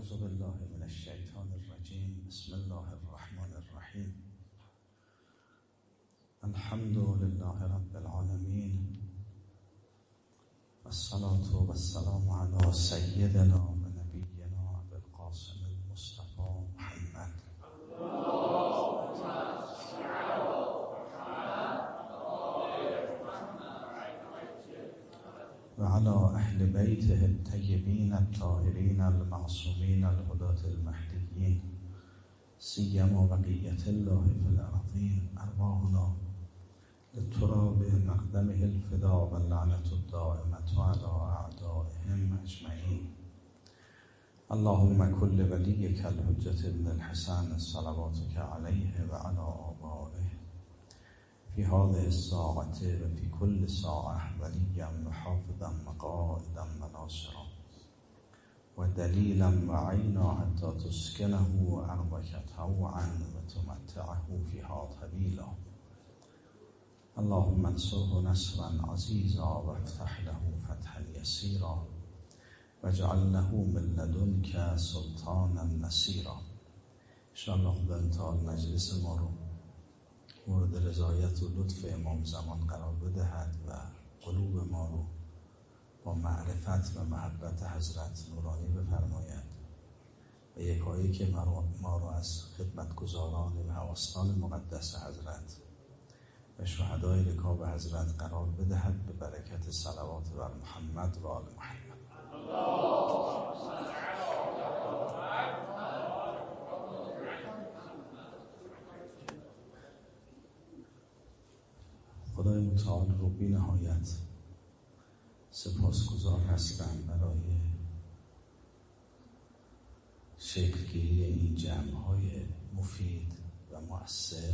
اعوذ بالله من الشیطان الرجیم. بسم الله الرحمن الرحیم. الحمد لله رب العالمین والصلاة والسلام علی سیدنا و نبینا ابوالقاسم المصطفى محمد و علی اهل بیته الطیبین الطاهرین المعصومین الهداة المهدیین سیما بقیة الله فی الارضین. ارواحنا لتراب مقدمه الفدا و اللعنة الدائمة علی اعدائهم اجمعین. اللهم كل وليك الحجة ابن الحسن صلواتك عليه وعلى آبائه في هذه الساعة وفي كل ساعة وليا وحافظا وقائدا وناصرا ودليلا وعينا حتى تسكنه أرضك طوعا وتمتعه فيها طويلا. اللهم انصره نصرا عزيزا وافتح له فتحا يسيرا واجعل له من لدنك سلطانا نصيرا. ان شاء الله خدا امتحان مجلس ما رو مورد رضایت و لطف امام زمان قرار بدهد و قلوب ما رو با معرفت و محبت حضرت نورانی بفرماید و یکایی که ما رو از خدمتگزاران و حواستان مقدس حضرت و شهدای رکاب حضرت قرار بدهد به برکت صلوات بر محمد و آل محمد. خدای متعال رو بی نهایت سپاسگزار هستم برای شکلگیری این جمع‌های مفید و مؤثر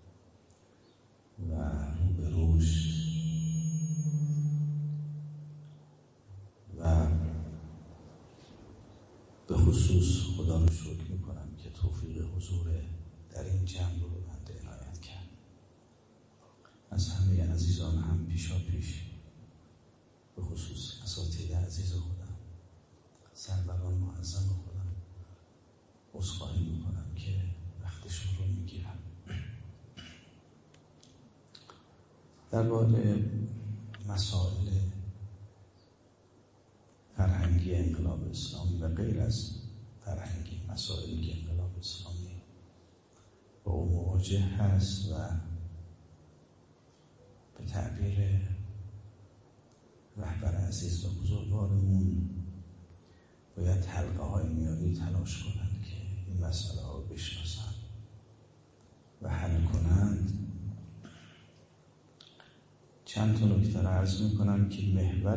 و رو به رشد و به خصوص خدا رو شکر میکنم که توفیق حضور در این جمع رو بنده عنایت کرد. از همه عزیزان هم پیشا پیش به خصوص اساتید عزیز خودم، سروران معظم خودم عذرخواهی میکنم که وقتشون رو میگیرم. درباره مسائل فرهنگی انقلاب اسلامی و غیر از فرهنگی مسائلی که انقلاب اسلامی با او مواجه هست و به تعبیر رهبر عزیز و بزرگوارمون باید حلقه های میانی تلاش کنند که این مسئله ها رو بشناسند و حل کنند. چند تا نکته را عرض میکنم که محور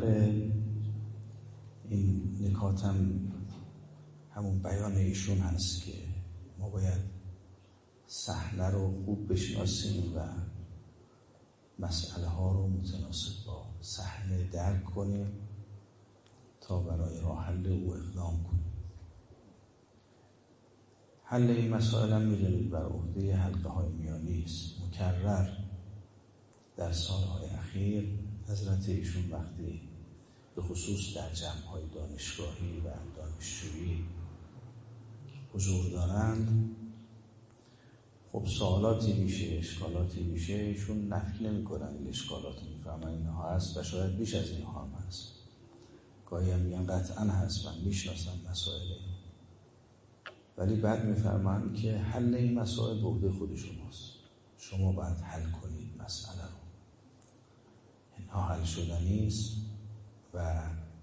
این نکاتم همون بیان ایشون هست که ما باید صحنه رو خوب بشناسیم و مسئله ها رو متناسب با صحنه درک کنیم تا برای راه حل او اقدام کنیم. حل این مسائل هم می‌دونید بر عهده حلقه های میانی است. مکرر در سالهای اخیر حضرت ایشون وقتی به خصوص در جمع‌های دانشگاهی و دانشجویی حضور دارند، خب سوالاتی میشه، اشکالاتی میشه، ایشون نفی نمی‌کنن این اشکالات، میفهمن اینها هست و شاید بیش از اینها هم هست. گاهی هم میگن قطعاً هست، من میشناسم مسائل این، ولی بعد میفهمن که حل این مسائل به عهده خود شماست. شما باید حل کنید مسئله رو. اینها حل شدنی است و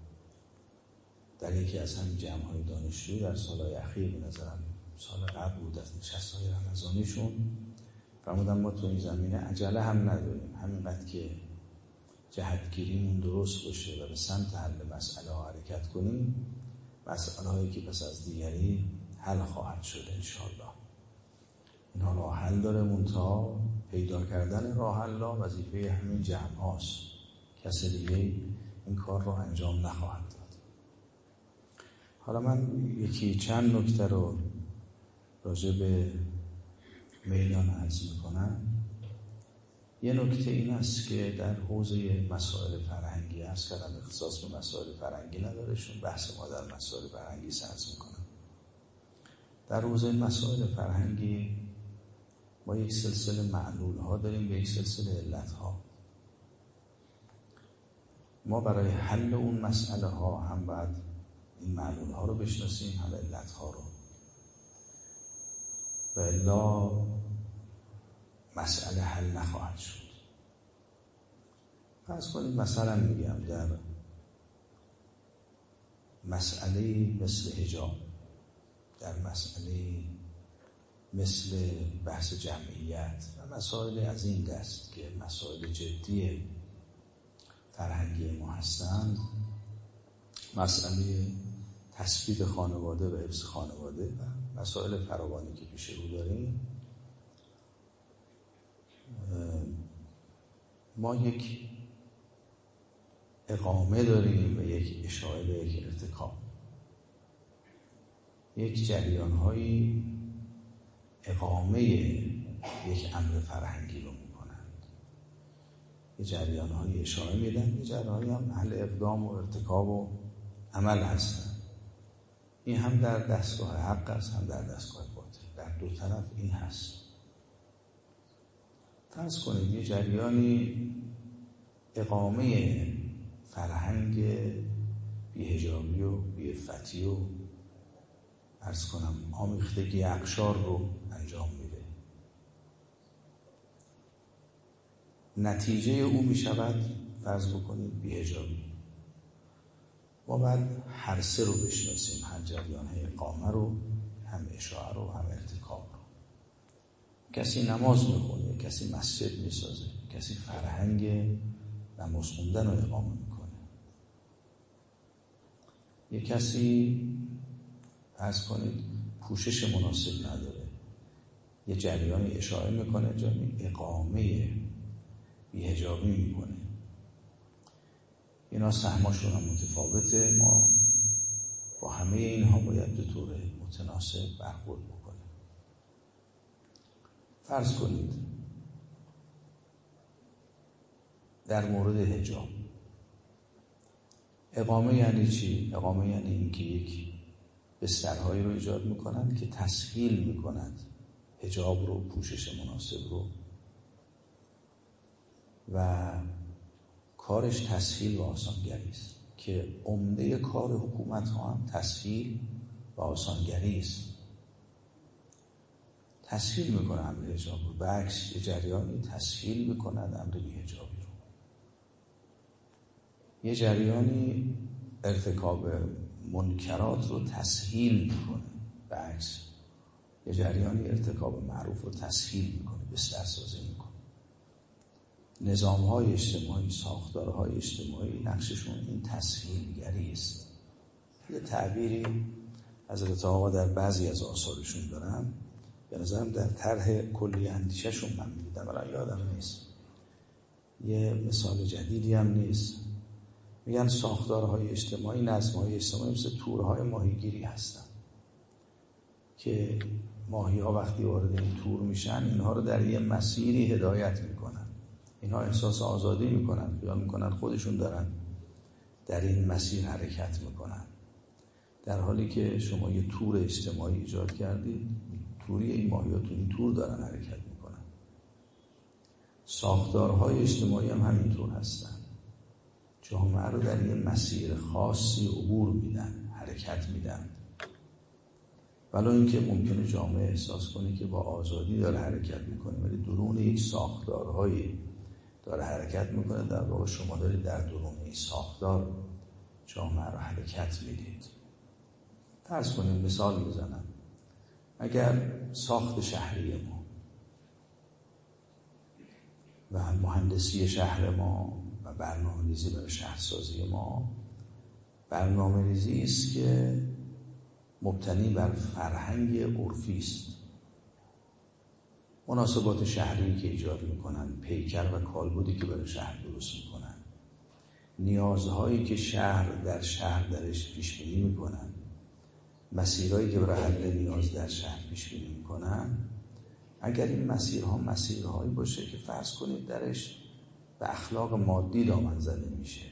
در یکی از همین جمع‌های دانشجویی در سالهای اخیر به نظرم سال قبل بود از نشست‌های رمضانیشون فرمودن ما تو این زمینه عجله هم نداریم، همینقدر که جهتگیریمون درست باشه و به سمت حل مسئله ها حرکت کنیم، مسئله هایی که پس از دیگری حل خواهد شد انشاءالله. اینها راه حل داره، منتها پیدا کردن راه حل وظیفه همین جمع هاست. کسی دیگه این کار رو انجام نخواهد داد. حالا من چند نکته رو راجع به میدان عرض میکنم. یه نکته این است که در حوزه مسائل فرهنگی عرض کردم اختصاص به مسائل فرهنگی نداره، چون بحث ما در مسائل فرهنگی عرض میکنم. در حوزه مسائل فرهنگی ما یک سلسله معلول ها داریم و یک سلسله علت ها. ما برای حل اون مسئله ها هم باید این معلول ها رو بشناسیم، هم علت ها رو، و الا مسئله حل نخواهد شد. فرض کنید مثلا میگم در مسئله مثل حجاب، در مسئله مثل بحث جمعیت و مسائل از این دست که مسائل جدی فرهنگی ما هستند، مسئله تثبیت خانواده و حفظ خانواده و مسائل فراوانی که پیش رو داریم، ما یک اقامه داریم و یک اشاره به یک ارتکاب. یک جریان‌های اقامه یک امر فرهنگی رو میکنند، یه جریان‌های اشاره میدن، یه جریان‌های هم اهل اقدام و ارتکاب و عمل هستن. این هم در دستگاه حق است، هم در دستگاه باطل، در دو طرف این هست. فرض کنید یه جریانی اقامه فرهنگ بی‌حجابی و بی‌عفتی و عرض کنم آمیختگی اقشار رو انجام میده. نتیجه او میشود فرض بکنید بی‌حجابی. ما باید هر سه رو بشناسیم، هم جریان اقامه رو، هم اشاعه رو، هم ارتکاب رو. کسی نماز میخونه، کسی مسجد میسازه، کسی فرهنگ نماز خوندن رو اقامه میکنه، یه کسی فرض کنید پوشش مناسب نداره، یه جریانی اشاره میکنه، جریان اقامه بی‌حجابی میکنه. اینا سهماشون هم متفاوته. ما با همه اینها باید به طور متناسب برخورد بکنیم. فرض کنید در مورد حجاب، اقامه یعنی چی؟ اقامه یعنی اینکه یک بسترهایی رو ایجاد میکنند که تسهیل میکنند حجاب رو، پوشش مناسب رو، و کارش تسهیل و آسانگری است که عمده کار حکومت ها هم تسهیل و آسانگری است. تسهیل میکنه امر حجاب رو، به عکس یه جریانی تسهیل میکنند امر بی‌حجابی رو. یه جریانی ارتکاب منکرات رو تسهیل میکنه، به عکس یه جریانی ارتکاب معروف رو تسهیل میکنه، بسترسازی میکنه. نظام‌های اجتماعی، ساختارهای اجتماعی نقششون این تسهیلگری است. یه تعبیری حضرت آقا در بعضی از آثارشون دارن، به نظرم در طرح کلی اندیشه‌شون من می‌دیدم، ولی یادم نیست، یه مثال جدیدی هم نیست. میگن ساختارهای اجتماعی، نظم‌های اجتماعی مثل تورهای ماهیگیری هستن که ماهی‌ها وقتی وارد این تور میشن، اینها رو در یه مسیری هدایت میکنن. اینها احساس آزادی میکنن، خیال میکنن خودشون دارن در این مسیر حرکت میکنن، در حالی که شما یه تور اجتماعی ایجاد کردید، توری این ماهی‌ها تو این تور دارن حرکت میکنن. ساختارهای اجتماعی هم همینطور هستن، جامعه رو در یه مسیر خاصی عبور میدن، حرکت میدن، ولو اینکه ممکنه جامعه احساس کنه که با آزادی داره حرکت میکنه، ولی درون یک ساختارهایی داره حرکت میکنه. در واقع شما دارید در درون این ساختار جامعه رو حرکت میدید. فرض کنیم، مثال میزنم، اگر ساخت شهری ما و مهندسی شهر ما و برنامه‌ریزی برای شهرسازی ما برنامه‌ریزی است که مبتنی بر فرهنگ عرفی است، مناسبات شهری که ایجاد میکنن، پیکر و کالبدی که برای شهر درست میکنن، نیازهایی که شهر درش پیش بینی میکنن، مسیرهایی که برای حل نیاز در شهر پیش بینی میکنن، اگر این مسیرها مسیرهایی باشه که فرض کنید درش به اخلاق مادی دامن زده میشه،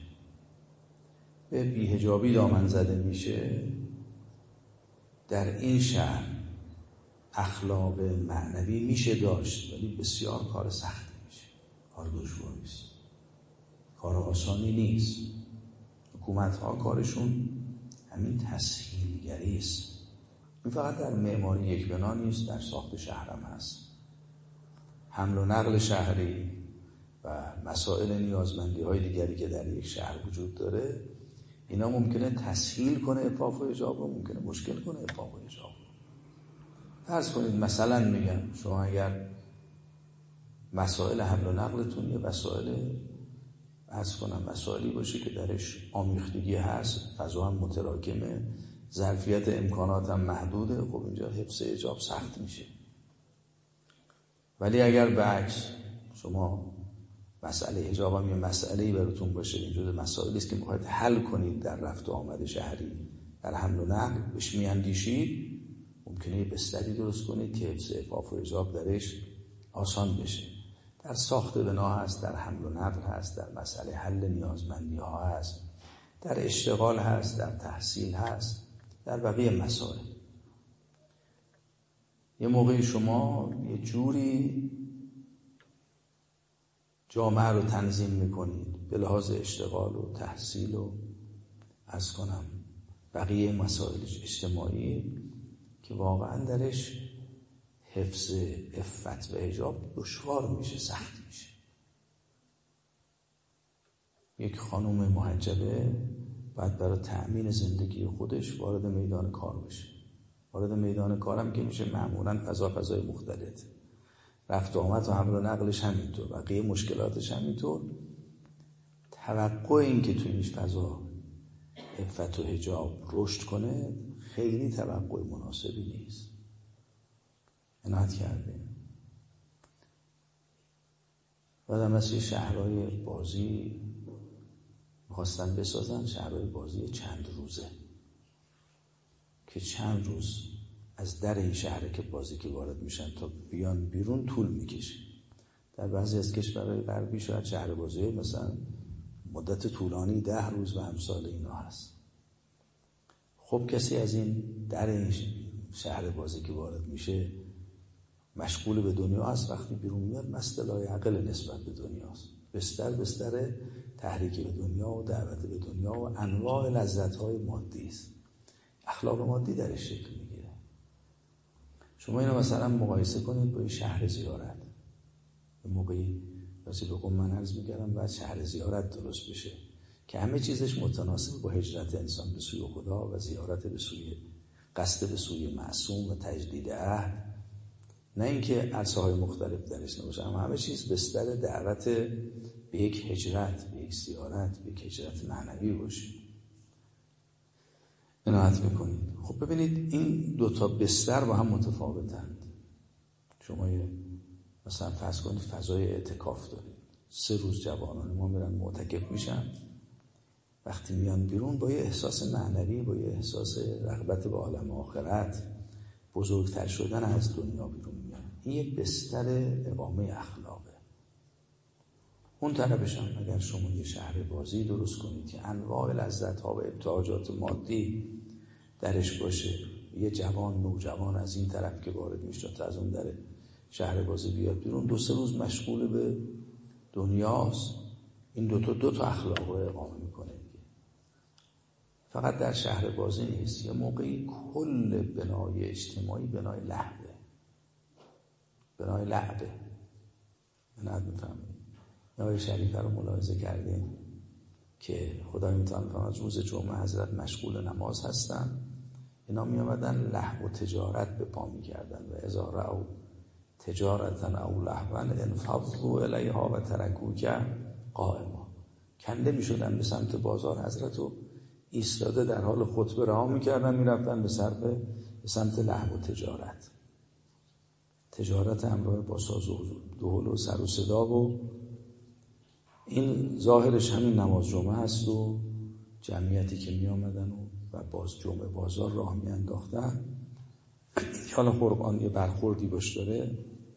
به بی‌حجابی دامن زده میشه، در این شهر اخلاق معنوی میشه داشت، ولی بسیار کار سختی میشه، کار دشواری است، کار آسانی نیست. حکومت‌ها کارشون همین تسهیلگری است. این فقط در معماری یک بنا نیست، در ساخت شهرم هست. حمل و نقل شهری و مسائل نیازمندی‌های دیگری که در یک شهر وجود داره، اینا ممکنه تسهیل کنه عفاف و حجاب رو، ممکنه مشکل کنه عفاف و حجاب رو. فرض کنید مثلا میگم شما اگر مسائل حمل و نقلتون یه مسائلی باشه که درش آمیختگی هست، فضا هم متراکمه، ظرفیت امکانات هم محدوده، خب اینجا حفظ حجاب سخت میشه. ولی اگر بعکس شما مسئله حجاب هم یه مسئله‌ای براتون باشه، اینجور مسائلی است که میخواید حل کنید در رفت و آمد شهری، در حمل و نقل بهش میاندیشید، ممکنه یه بستری درست کنید که حفظ عفاف و حجاب درش آسان بشه. در ساخت بنا هست، در حمل و نقل هست، در مسئله حل نیازمندی ها هست، در اشتغال هست، در تحصیل هست، در بقیه مسائل. یه موقعی شما یه جوری جامعه رو تنظیم میکنید به لحاظ اشتغال و تحصیل و بقیه مسائل اجتماعی که واقعا درش حفظ عفت و حجاب دشوار میشه، سخت میشه. یک خانم محجبه باید برای تأمین زندگی خودش وارد میدان کار بشه. وارد میدان کارم که میشه معمولاً فضای مختلط، رفت و آمد و حمل و نقلش همینطور، بقیه مشکلاتش همینطور. توقع این که تو این فضا عفت و حجاب رشد کنه خیلی توقع مناسبی نیست. عنایت کردیم. بعد مثل شهرهای بازی میخواستن بسازن، شهرهای بازی چند روزه که چند روز از در این شهر که بازی که وارد میشن تا بیان بیرون طول میکشه. در بعضی از کشورهای غربی شاید شهر بازی مثلا مدت طولانی 10 روز و امثال اینا هست. خب کسی از این در این شهر بازی که وارد میشه مشغول به دنیا هست، وقتی بیرون میاد مست لایعقل نسبت به دنیاست. بستر تحریک به دنیا و دعوت به دنیا و انواع لذت‌های مادی است. اخلاق مادی درش شکل میگیره. شما اینو مثلا مقایسه کنید با شهر زیارت. یه موقعی راجع به قم من عرض می‌کردم بعد شهر زیارت درست بشه که همه چیزش متناسب با هجرت انسان به سوی خدا و زیارت به سوی قصد به سوی معصوم و تجدید عهد، نه اینکه عرصه‌های مختلف درش نباشه، اما همه چیز بستر دعوت به یک هجرت، به یک زیارت، به یک هجرت معنوی باشه. عنایت میکنید. خب ببینید این دوتا بستر با هم متفاوتند. شما مثلا فرض کنید فضای اعتکاف دارید، 3 روز جوانان ما میرن معتکف میشن، وقتی میان بیرون با یه احساس معنوی، با یه احساس رغبت به عالم آخرت، بزرگتر شدن از دنیا بیرون میان. این یه بستر اقامه اخلاقه. اون طرفش هم اگر شما یه شهر بازی درست کنید که انواع لذت‌ها و ابتهاجات مادی درش باشه، یه نوجوان از این طرف که وارد میشه تا از اون در شهر بازی بیاد بیرون 2-3 روز مشغول به دنیاست، این دو تا اخلاق رو اقامه میکنه دیگه. فقط در شهر بازی نیست، یه موقعی کل بنای اجتماعی بنای لعبه. من میفهمید آیه شریفه رو ملاحظه کردیم که خدای متعال فرمود روز جمعه حضرت مشغول نماز هستن، اینا می آمدن لهو و تجارت به پا می کردن و اذا رأوا تجارتا او لهوا انفضوا الیها و ترکوک قائما. کنده می شدن به سمت بازار، حضرت رو ایستاده در حال خطبه رها می کردن، می رفتن به سمت لهو و تجارت همراه با ساز و دهل و سر و صدا، و این ظاهرش همین نماز جمعه هست و جمعیتی که می آمدن و باز جمعه بازار راه می انداختن. حالا قرآن یه برخوردی باش داره،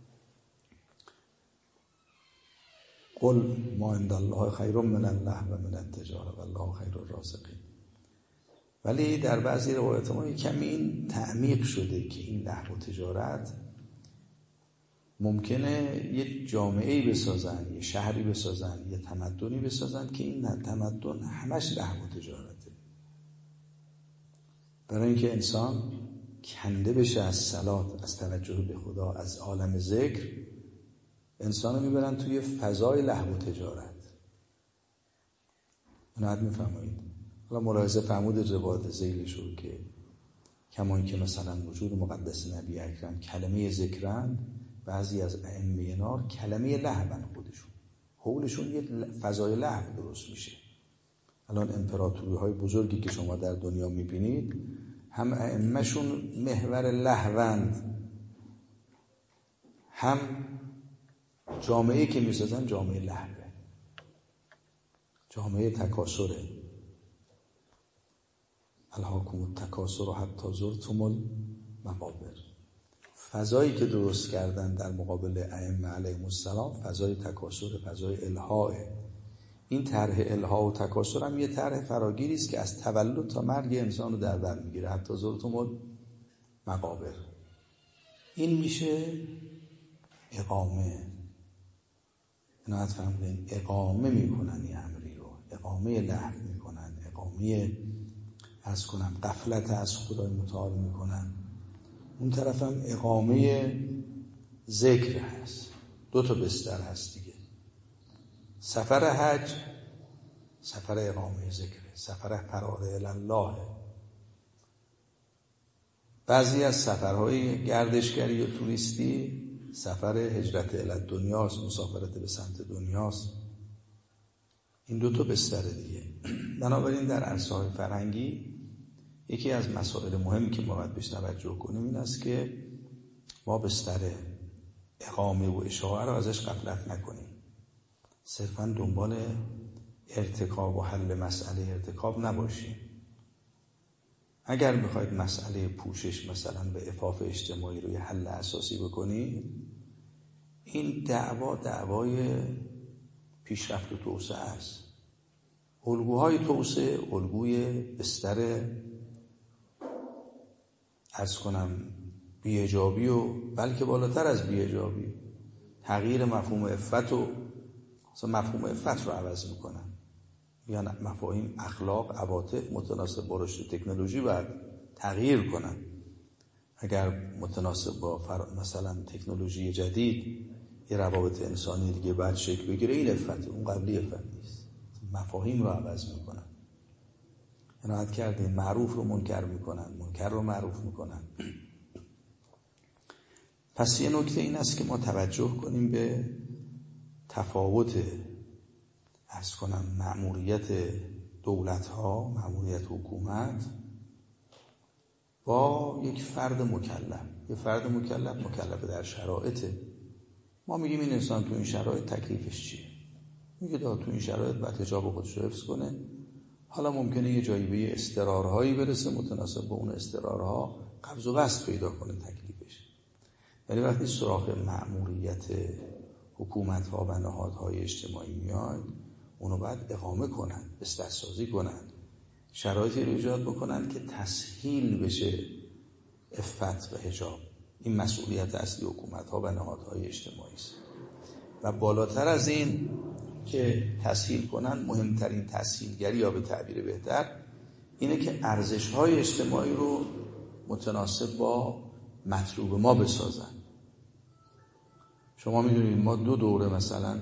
قل ما عند الله خیر من اللهو و من التجاره والله خیر الرازقین. ولی در بعضی روایات ما کمی این تعمیق شده که این لهو و تجارت ممکنه یه جامعه‌ای بسازن، یه شهری بسازن، یه تمدنی بسازن که این تمدن همش لهو و تجارته. برای اینکه انسان کنده بشه از صلات، از توجه به خدا، از عالم ذکر، انسانو میبرن توی فضای لهو و تجارت. اینو میفهمید؟ حالا ملاحظه فرمود روایت ذیلشو که کما اینکه مثلا وجود مقدس نبی اکرم کلمه ذکرن، بعضی از ائمه نار کلمه لهون خودشون حولشون یه فضای لهو درست میشه. الان امپراتوری های بزرگی که شما در دنیا میبینید هم ائمه‌شون محور لهوند، هم جامعه‌ای که میسازن جامعه لهوه، جامعه تکاسره. الهاکم التکاثر حتی زرتم المقابر. فضایی که درست کردن در مقابل ائمه علیهم السلام فضای تکاسر، فضای الها. این طرح الها و تکاسر هم یه طرح فراگیری است که از تولد تا مرگ انسان رو در بر میگیره، حتی زرتم المقابر. این میشه اقامه. اینا فهمیدین؟ اقامه میکنن این امری رو، اقامه لهو میکنن، اقامه از کنم غفلت از خدای متعال میکنن. اون طرف هم اقامه ذکر هست. 2 تا بستر هست دیگه. سفر حج سفر اقامه ذکره، سفر فرار الله. بعضی از سفرهای گردشگری و توریستی سفر هجرت الی دنیاست، مسافرت به سمت دنیاست. این 2 تا بستر دیگه. بنابراین در عرصه‌های فرهنگی یکی از مسائل مهمی که ما باید بهش توجه کنیم این است که ما بستر اقامه و اشاعه رو ازش غفلت نکنیم. صرفاً دنبال ارتکاب و حل مسئله ارتکاب نباشیم. اگر بخواید مسئله پوشش مثلا به عفاف اجتماعی رو یه حل اساسی بکنید، این دعوای پیشرفت و توسعه است. الگوهای توسعه الگوی بستر عرض کنم بی‌حجابی و بلکه بالاتر از بی‌حجابی تغییر مفهوم عفت و مفهوم عفت رو عوض میکنن. یعنی مفاهیم اخلاق، عواطف متناسب با رشد تکنولوژی باید تغییر کنن. اگر متناسب با مثلا تکنولوژی جدید یه روابط انسانی دیگه باید شکل بگیره، این عفت، اون قبلی عفت نیست. مفاهیم رو عوض میکنن. عنایت کردین، معروف رو منکر میکنن، منکر رو معروف میکنن. پس یه نکته این است که ما توجه کنیم به تفاوت عرض کنم مأموریت دولت‌ها، مأموریت حکومت با یک فرد مکلف. یه فرد مکلف در شرایطه. ما میگیم این انسان تو این شرایط تکلیفش چیه؟ میگه تو این شرایط باید حجاب خودش رو حفظ کنه. حالا ممکنه یه جایی به یه اضطرارهایی برسه، متناسب با اون اضطرارها قبض و بسط پیدا کنه تکلیفش. ولی وقتی سراغ مأموریت حکومت‌ها و نهادهای اجتماعی میاد، اونو باید اقامه کنن، بسترسازی کنن، شرایطی رو ایجاد بکنن که تسهیل بشه عفت و حجاب. این مسئولیت اصلی حکومت‌ها و نهادهای اجتماعی است. و بالاتر از این که تسهیل کنن، مهمترین تسهیلگری یا به تعبیر بهتر اینه که ارزش‌های اجتماعی رو متناسب با مطلوب ما بسازن. شما میدونید ما 2 دوره مثلا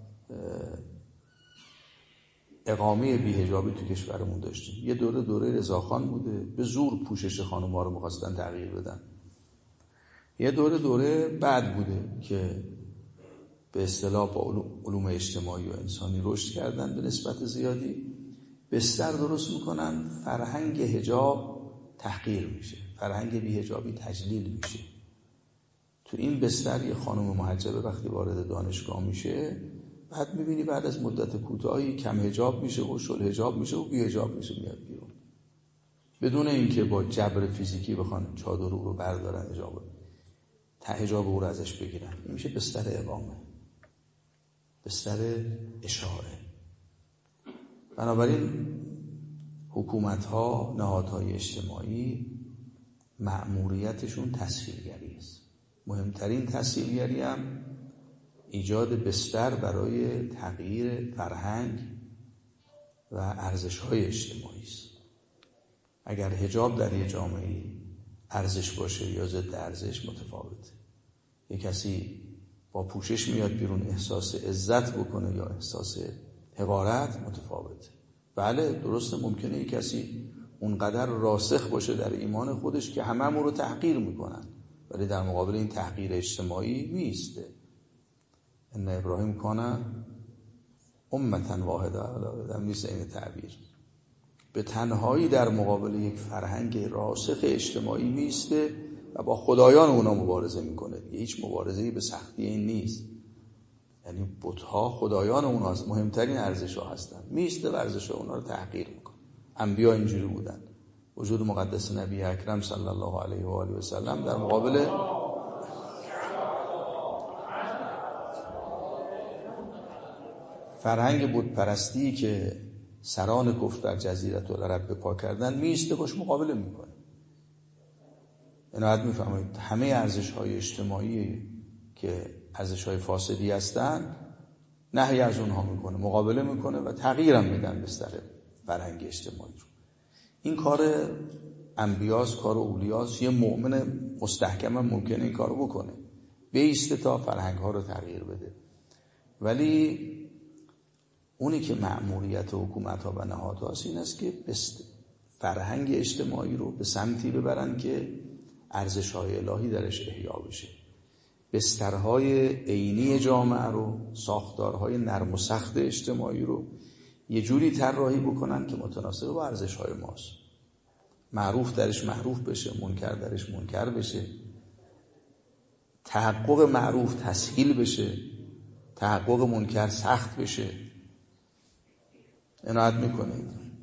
اقامه بی‌حجابی تو کشورمون داشتیم. یه دوره رضاخان بوده، به زور پوشش خانم‌ها رو می‌خواستن تغییر بدن. یه دوره بعد بوده که به اصطلاح با علوم اجتماعی و انسانی رشد کردن به نسبت زیادی، بستر درست میکنن، فرهنگ حجاب تحقیر میشه، فرهنگ بی‌حجابی تجلیل میشه. تو این بستر یه خانم محجبه وقتی وارد دانشگاه میشه، بعد میبینی بعد از مدت کوتاهی کم حجاب میشه و شل حجاب میشه و بی حجاب میشه، میاد بیرون بدون اینکه با جبر فیزیکی بخوان چادر رو بردارن، حجاب او رو ازش بگیرن. این میشه بستر اقامه، بستر اشاعه. بنابراین حکومت‌ها، نهادهای اجتماعی مأموریتشون تسهیلگری است. مهمترین تسهیلگری هم ایجاد بستر برای تغییر فرهنگ و ارزش‌های اجتماعی است. اگر حجاب در یک جامعه ارزش باشه یا ضد ارزش متفاوته. یک کسی با پوشش میاد بیرون احساس عزت بکنه یا احساس حقارت متفاوته. بله درسته ممکنه یک کسی اونقدر راسخ باشه در ایمان خودش که همه رو تحقیر میکنن، ولی در مقابل این تحقیر اجتماعی میسته. ان ابراهیم کان امة واحده، در نیست این تعبیر، به تنهایی در مقابل یک فرهنگ راسخ اجتماعی میسته و با خدایان اونا مبارزه میکنه. هیچ مبارزه‌ای به سختی این نیست. یعنی بت‌ها خدایان اوناست، مهمترین ارزش‌ها هستن. میسته و ارزش‌ها اونا رو تحقیر میکنه. انبیا اینجوری بودن. وجود مقدس نبی اکرم صلی الله علیه و آله و سلم در مقابل فرهنگ بت‌پرستی که سران کفر در جزیره العرب به پا کردن میسته باش مقابله میکنه. عنایت میفرمایید همه ارزش‌های اجتماعی که ارزش‌های فاسدی هستن نهی از اونها میکنه، مقابله میکنه و تغییر هم میدن بستر فرهنگ اجتماعی رو. این کار انبیاست، کار اولیاست. یه مؤمن مستحکم هم ممکنه این کارو بکنه، بیسته تا فرهنگ‌ها رو تغییر بده. ولی اونی که مأموریت حکومت‌ها و نهادهاست این است که فرهنگ اجتماعی رو به سمتی ببرن که ارزش‌های الهی درش احیا بشه. بسترهای عینی جامعه رو، ساختارهای نرم و سخت اجتماعی رو یه جوری طراحی بکنن که متناسب با ارزش‌های ماست. معروف درش معروف بشه، منکر درش منکر بشه، تحقق معروف تسهیل بشه، تحقق منکر سخت بشه. عنایت میکنید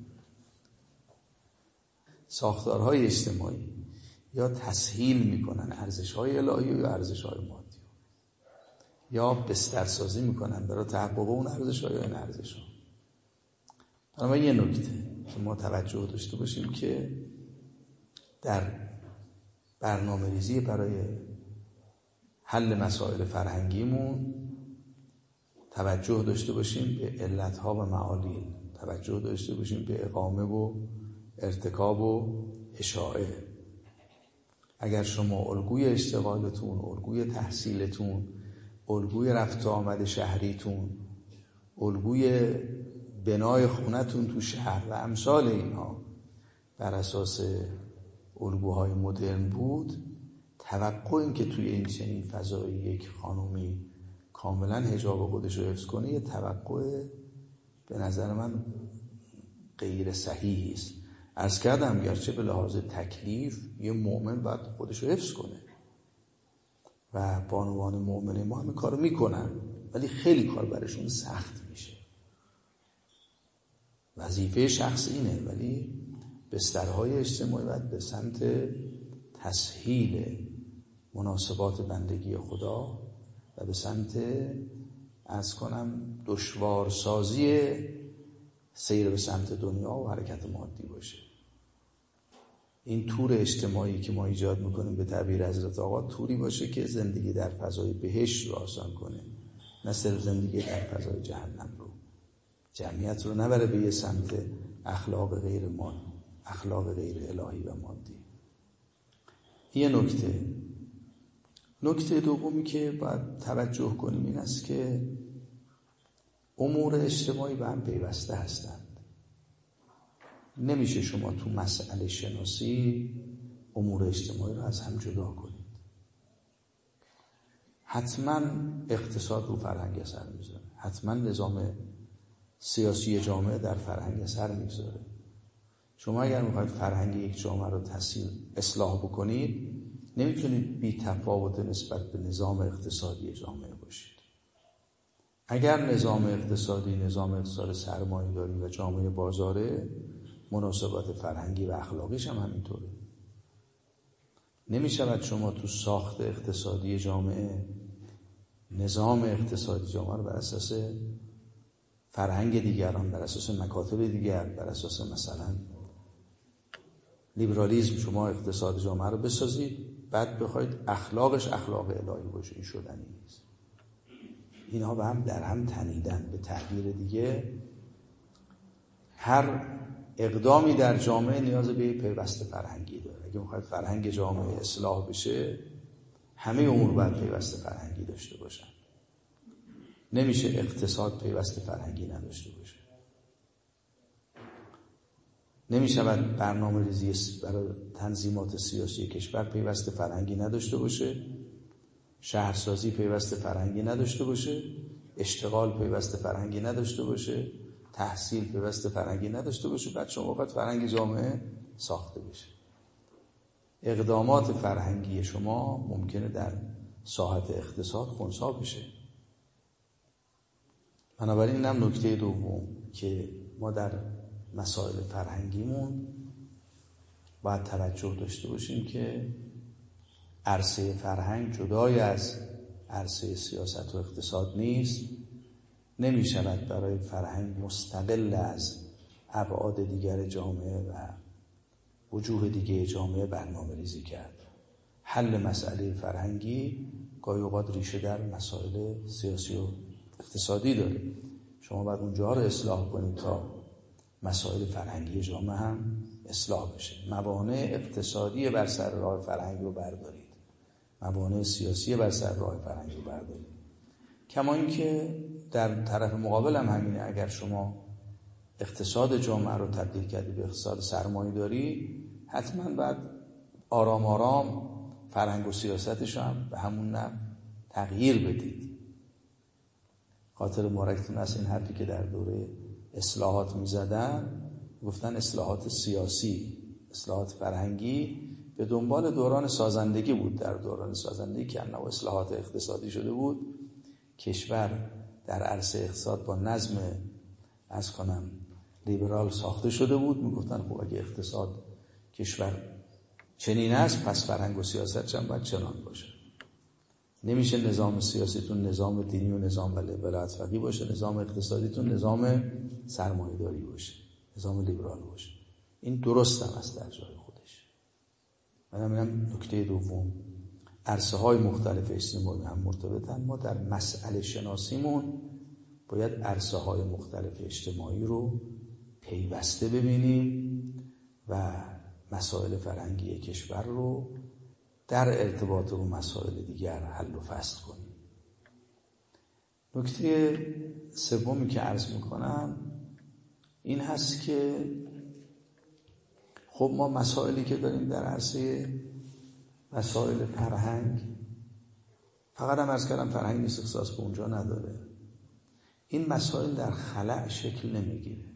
ساختارهای اجتماعی یا تسهیل میکنن ارزش‌های الهی یا ارزش‌های مادی، یا بسترسازی میکنن برای تحقق اون ارزش‌ها یا این ارزش‌ها. اما یه نکته که ما توجه داشته باشیم که در برنامه‌ریزی برای حل مسائل فرهنگیمون توجه داشته باشیم به علتها و معالیل، توجه داشته باشیم به اقامه و ارتکاب و اشاعه. اگر شما الگوی اشتغالتون، الگوی تحصیلتون، الگوی رفت آمد شهریتون، الگوی بنای خونتون تو شهر و امثال اینها بر اساس الگوهای مدرن بود، توقع این که توی این چنین فضایی یک خانومی کاملا حجاب خودش رو حفظ کنه یه توقع به نظر من غیر صحیحی است. عرض کردم گرچه به لحاظ تکلیف یه مؤمن باید خودش رو حفظ کنه و بانوان مؤمن ما همه کارو میکنن، ولی خیلی کار برشون سخت میشه. وظیفه شخص اینه، ولی بسترهای اجتماعی باید به سمت تسهیل مناسبات بندگی خدا و به سمت دشوارسازی سیر به سمت دنیا و حرکت مادی باشه. این تور اجتماعی که ما ایجاد میکنیم به تعبیر حضرت آقا توری باشه که زندگی در فضای بهشت رو آسان کنه، نه صرف زندگی در فضای جهنم رو. جمعیت رو نبره به یه سمت اخلاق غیر الهی و مادی. یه نکته دومی که باید توجه کنیم این است که امور اجتماعی به هم پیوسته هستند. نمیشه شما تو مسئله شناسی امور اجتماعی رو از هم جدا کنید. حتما اقتصاد رو فرهنگ اثر میذاره، حتما نظام سیاسی جامعه در فرهنگ اثر میذاره. شما اگر میخواید فرهنگ یک جامعه رو اصلاح بکنید نمیتونید بی تفاوت نسبت به نظام اقتصادی جامعه باشید. اگر نظام اقتصاد سرمایه‌داری و جامعه بازاره، مناسبات فرهنگی و اخلاقیش هم همینطوره. نمیشود شما تو ساخت اقتصادی جامعه نظام اقتصادی جامعه رو بر اساس فرهنگ دیگران، بر اساس مکاتب دیگر، بر اساس مثلا لیبرالیسم شما اقتصاد جامعه رو بسازید، بعد بخواید اخلاقش اخلاق الهی باشه، این شدنی نیست. اینها به هم در هم تنیدن. به تعبیر دیگه هر اقدامی در جامعه نیاز به پیوست فرهنگی داره. اگه میخواید فرهنگ جامعه اصلاح بشه، همه امور باید پیوست فرهنگی داشته باشن. نمیشه اقتصاد پیوست فرهنگی نداشته باشه. نمیشود برنامه ریزی برای تنظیمات سیاسی کشور پیوست فرهنگی نداشته باشه، شهرسازی پیوست فرهنگی نداشته باشه، اشتغال پیوست فرهنگی نداشته باشه، تحصیل پیوست فرهنگی نداشته باشه. بعد شما وقت فرهنگ جامعه ساخته بشه. اقدامات فرهنگی شما ممکنه در ساحت اقتصاد خنثی بشه. بنابراین اینم نکته دوم که ما در مسائل فرهنگیمون باید توجه داشته باشیم که عرصه فرهنگ جدای از عرصه سیاست و اقتصاد نیست. نمی شود برای فرهنگ مستقل از ابعاد دیگر جامعه و وجوه دیگه جامعه برنامه ریزی کرد. حل مسئله فرهنگی گاهی اوقات ریشه در مسائل سیاسی و اقتصادی داره. شما باید اونجا رو اصلاح کنید تا مسائل فرهنگی جامعه هم اصلاح بشه. موانع اقتصادی بر سر راه فرهنگ رو بردارید، موانع سیاسی بر سر راه فرهنگ رو بردارید. کما اینکه در طرف مقابل هم همینه. اگر شما اقتصاد جامعه رو تبدیل کردی به اقتصاد سرمایه‌داری، حتما باید آرام آرام فرهنگ و سیاستش هم به همون نحو تغییر بدید. خاطر مبارکتون هست این حرفی که در دوره اصلاحات میزدن، گفتن اصلاحات سیاسی، اصلاحات فرهنگی به دنبال دوران سازندگی بود. در دوران سازندگی که انواع اصلاحات اقتصادی شده بود، کشور در عرصه اقتصاد با نظم لیبرال ساخته شده بود. میگفتن خب اگه اقتصاد کشور چنین است، پس فرهنگ و سیاست هم باید چنان باشه. نمیشه نظام سیاسیتون نظام دینی و نظام ولایت فقیه باشه، نظام اقتصادیتون نظام سرمایه‌داری باشه، نظام لیبرال باشه. این درست هم است در جای خودش. منم نکته دوم، عرصه های مختلف اجتماعی هم مرتبطن. ما در مسئله شناسیمون باید عرصه های مختلف اجتماعی رو پیوسته ببینیم و مسائل فرهنگی کشور رو در ارتباط با مسائل دیگر حل و فصل کنیم. نکته سومی که عرض میکنم این هست که خب ما مسائلی که داریم در عرصه مسائل فرهنگ، فقط هم عرض کردم فرهنگ نیست، اختصاص به اونجا نداره. این مسائل در خلأ شکل نمیگیره،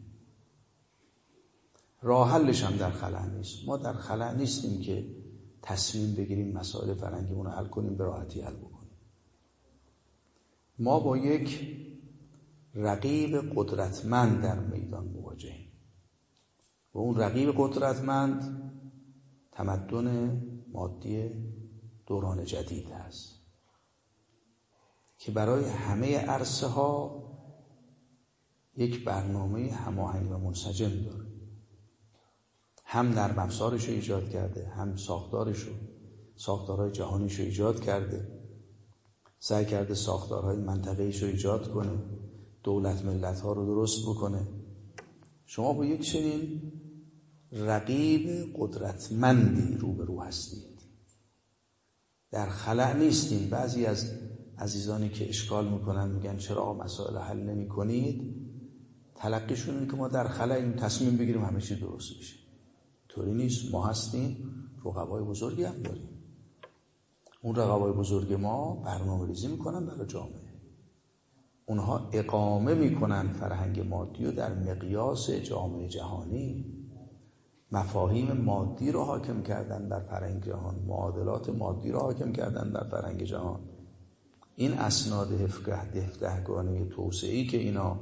راه حلش هم در خلأ نیست. ما در خلأ نیستیم که تصمیم بگیریم مسائل فرهنگیمون رو حل کنیم، به راحتی حل بکنیم. ما با یک رقیب قدرتمند در میدان مواجهیم و اون رقیب قدرتمند تمدن مادی دوران جدید هست که برای همه عرصه ها یک برنامه هماهنگ و منسجم داره. هم نرم افزارش رو ایجاد کرده، هم ساختارهای جهانیش رو ایجاد کرده، سعی کرده ساختارهای منطقه‌ایش رو ایجاد کنه، دولت ملت ها رو درست بکنه. شما با یک چنین رقیب قدرتمندی روبرو هستید، در خلأ نیستیم. بعضی از عزیزانی که اشکال میکنن میگن چرا مسائل حل نمی کنید، تلقیشون اینه که ما در خلأ این تصمیم بگیریم همه چی درست بشه. طوری نیست. ما هستیم، رقبای بزرگی هم داریم. اون رقبای بزرگ ما برنامه ریزی میکنن برای جامعه. اونها اقامه میکنن فرهنگ مادی رو در مقیاس جامعه جهانی. مفاهیم مادی رو حاکم کردن بر فرهنگ جهان، معادلات مادی رو حاکم کردن بر فرهنگ جهان. این اسناد 17 گانه توسعه‌ای که اینا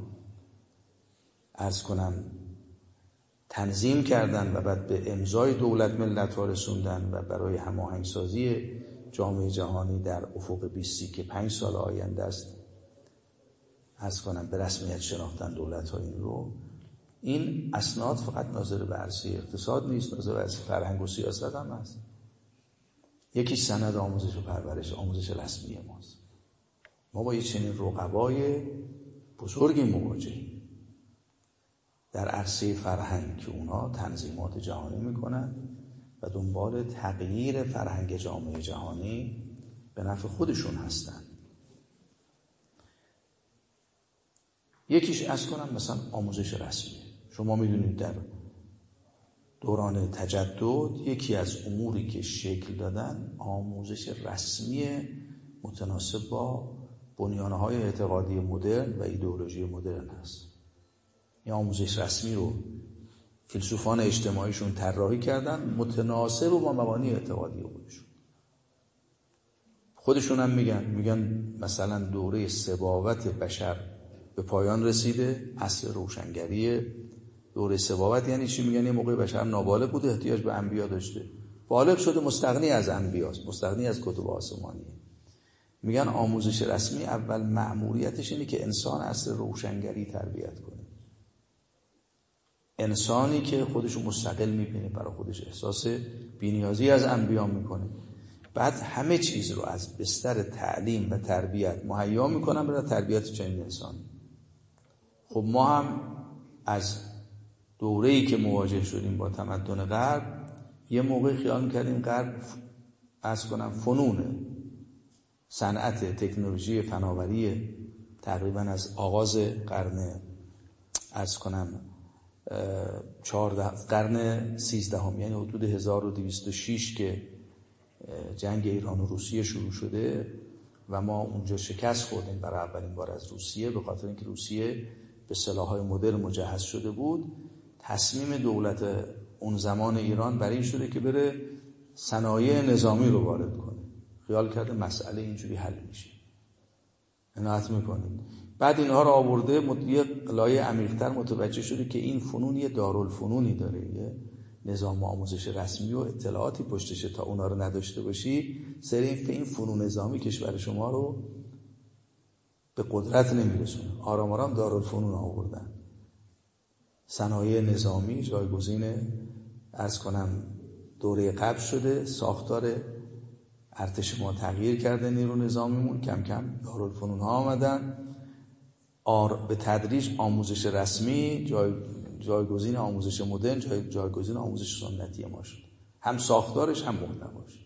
تنظیم کردن و بعد به امضای دولت ملت ها رسوندن و برای هماهنگسازی جامعه جهانی در افق 20 که 5 سال آینده است به رسمیت شناختن دولت ها. این اسناد فقط ناظر به عرصه اقتصاد نیست، ناظر به عرصه فرهنگ و سیاست هم هست. یکی سند آموزش و پرورش، آموزش رسمی ماست. ما با یه چنین رقبای بزرگی مواجهیم در عرصه فرهنگ که اونا تنظیمات جهانی میکنن و دنبال تغییر فرهنگ جامعه جهانی به نفع خودشون هستن. یکیش از کنم مثلا آموزش رسمی. شما میدونید در دوران تجدد یکی از اموری که شکل دادن آموزش رسمی متناسب با بنیانهای اعتقادی مدرن و ایدئولوژی مدرن هست. این آموزش رسمی رو فیلسوفان اجتماعیشون طراحی کردن متناسب با مبانی اعتقادی خودشون هم میگن مثلا دوره سباوت بشر به پایان رسیده، عصر روشنگری. دوره سباوت یعنی چی؟ میگن یه موقع بشر نابالغ بوده، احتیاج به انبیا داشته، بالغ شده، مستغنی از انبیاست، مستغنی از کتب آسمانیه. میگن آموزش رسمی اول مأموریتش اینه که انسان عصر روشنگری تربیت کنه، انسانی که خودشو مستقل میبینه، برای خودش احساس بی‌نیازی از انبیا میکنه، بعد همه چیز رو از بستر تعلیم و تربیت مهیا میکنن برای تربیت چنین انسانی. خب ما هم از دوره‌ای که مواجه شدیم با تمدن غرب یه موقع خیال میکردیم غرب فنونه، صنعت، تکنولوژی، فناوری تقریبا از آغاز قرن قرن 13 یعنی حدود 1206 که جنگ ایران و روسیه شروع شده و ما اونجا شکست خوردیم برای اولین بار از روسیه، به خاطر اینکه روسیه به سلاح‌های مدرن مجهز شده بود. تصمیم دولت اون زمان ایران برای این شده که بره صنایع نظامی رو وارد کنه. خیال کرده مسئله اینجوری حل میشه. عنایت میکنید. بعد اینها رو آورده یه لایه عمیق‌تر متوجه شده که این فنون یه دارالفنونی داره، یه نظام آموزش رسمی و اطلاعاتی پشتشه. تا اونا رو نداشته باشی سری این فنون نظامی کشور شما رو به قدرت نمیرسونه. آرام آرام دارالفنون آوردن. صنایع نظامی جایگزین دوره قبل شده، ساختار ارتش ما تغییر کرده، نیرو نظامیمون کم کم دارالفنون ها آمدن. به تدریج آموزش رسمی جایگزین آموزش مدرن، جایگزین آموزش سنتی ما شد، هم ساختارش هم محتواش.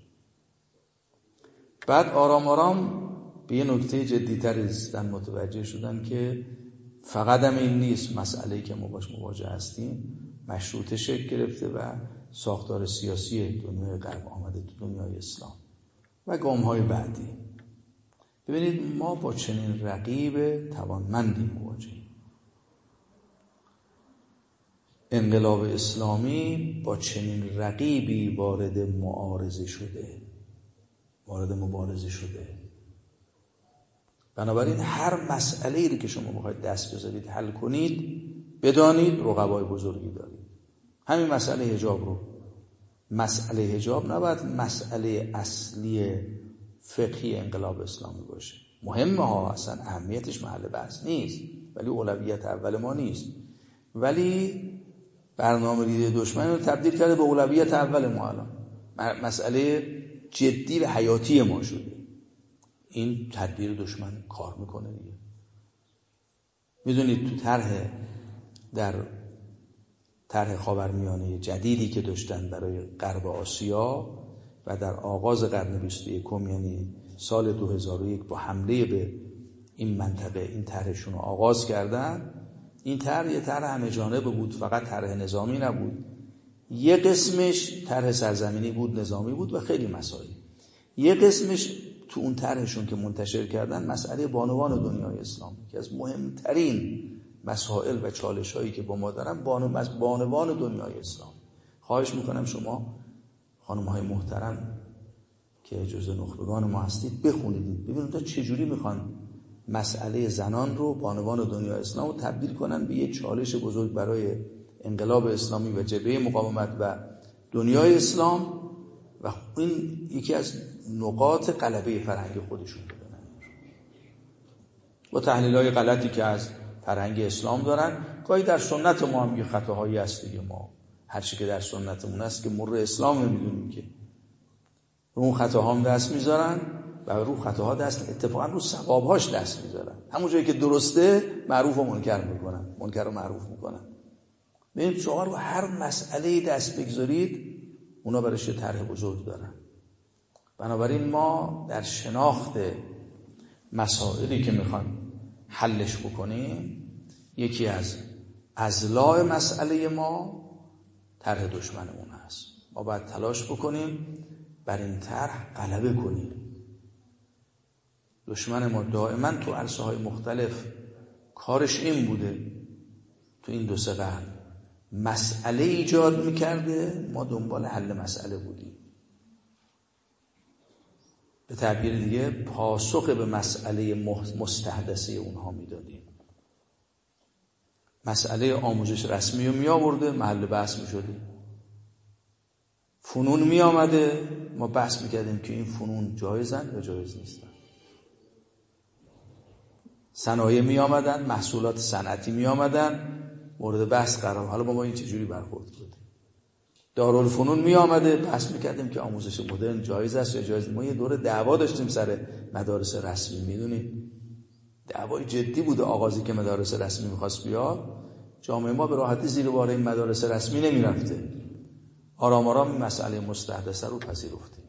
بعد آرام آرام به یه نکته جدی‌تر رسیدن، متوجه شدن که فقط هم این نیست، مسئله‌ای که ما باش مواجه هستیم مشروطه شکل گرفته و ساختار سیاسی دنیای غرب آمده تو دنیای اسلام و گام‌های بعدی. ببینید ما با چنین رقیب توانمندی مواجهیم. انقلاب اسلامی با چنین رقیبی وارد مبارزه شده. بنابراین هر مسئله‌ای رو که شما بخواید دست بذارید حل کنید، بدانید رقبای بزرگی دارید. همین مسئله حجاب نباید مسئله اصلی فقهی انقلاب اسلامی باشه. مهمه ها، اصلا اهمیتش محل بحث نیست، ولی اولویت اول ما نیست. ولی برنامه ریزی دشمن رو تبدیل کرده به اولویت اول ما. الان مسئله جدی و حیاتی ما شده. این تدبیر دشمن کار میکنه دیگه. میدونید تو در طرح خاورمیانه جدیدی که داشتن برای غرب آسیا و در آغاز قرن 21 یعنی سال 2001 با حمله به این منطقه این طرحشون رو آغاز کردن. این طرح یه طرح همه جانبه بود، فقط طرح نظامی نبود. یه قسمش طرح سرزمینی بود، نظامی بود و خیلی مسائل. یه قسمش تو اون طرحشون که منتشر کردن مسئله بانوان دنیای اسلام که از مهمترین مسائل و چالش‌هایی که با ما دارن بانوان دنیای اسلام. خواهش میکنم شما خانم‌های محترم که جزء نخبگان ما هستید بخونید، ببینید چجوری میخوان مسئله زنان رو، بانوان دنیای اسلام رو تبدیل کنن به یک چالش بزرگ برای انقلاب اسلامی و جبهه مقاومت و دنیای اسلام و این یکی از نقاط غلبه فرهنگ خودشون بدونن. با تحلیل‌های غلطی که از فرهنگ اسلام دارن. گاهی در سنت ما هم یه خطاهایی هست دیگه. ما هر چی که در سنتمون هست که مر اسلام نمیدونیم که رو اون خطاها هم دست میذارن و رو خطاها دست اتفاقا رو ثوابهاش دست میذارن. همون جایی که درسته معروف و منکر میکنن، منکر و معروف میکنن. ببینید شما رو هر مسئله دست بگذارید اونا برایش یه طرح بزرگ دارن. بنابراین ما در شناخت مسائلی که میخوان حلش بکنیم، یکی از اضلاع مسئله ما طرح دشمنمون هست. ما باید تلاش بکنیم بر این طرح غلبه کنیم. دشمن ما دائما تو عرصه‌های مختلف کارش این بوده، تو این 2-3 قرن مسئله ایجاد میکرده، ما دنبال حل مسئله بودیم. به تعبیر دیگه پاسخ به مسئله مستحدثه اونها میدادیم. مسئله آموزش رسمی رو می آورده، محل بحث می شدیم. فنون می آمده، ما بحث می کردیم که این فنون جایزن یا جایز نیستن. صنایع می آمدن، محصولات صنعتی می آمدن، مورد بحث قرار. حالا ما این چجوری برخورد کنیم؟ دارالفنون می آمده، بحث می کردیم که آموزش مدرن جایز است یا جایز نیست. ما یه دوره دعوا داشتیم سر مدارس رسمی، میدونید دعوای جدی بوده. آغازی که مدارس رسمی میخواست بیاد، جامعه ما به راحتی زیر بار این مدارس رسمی نمیرفته. آرام آرام این مسئله مستحدثه رو پذیرفتیم.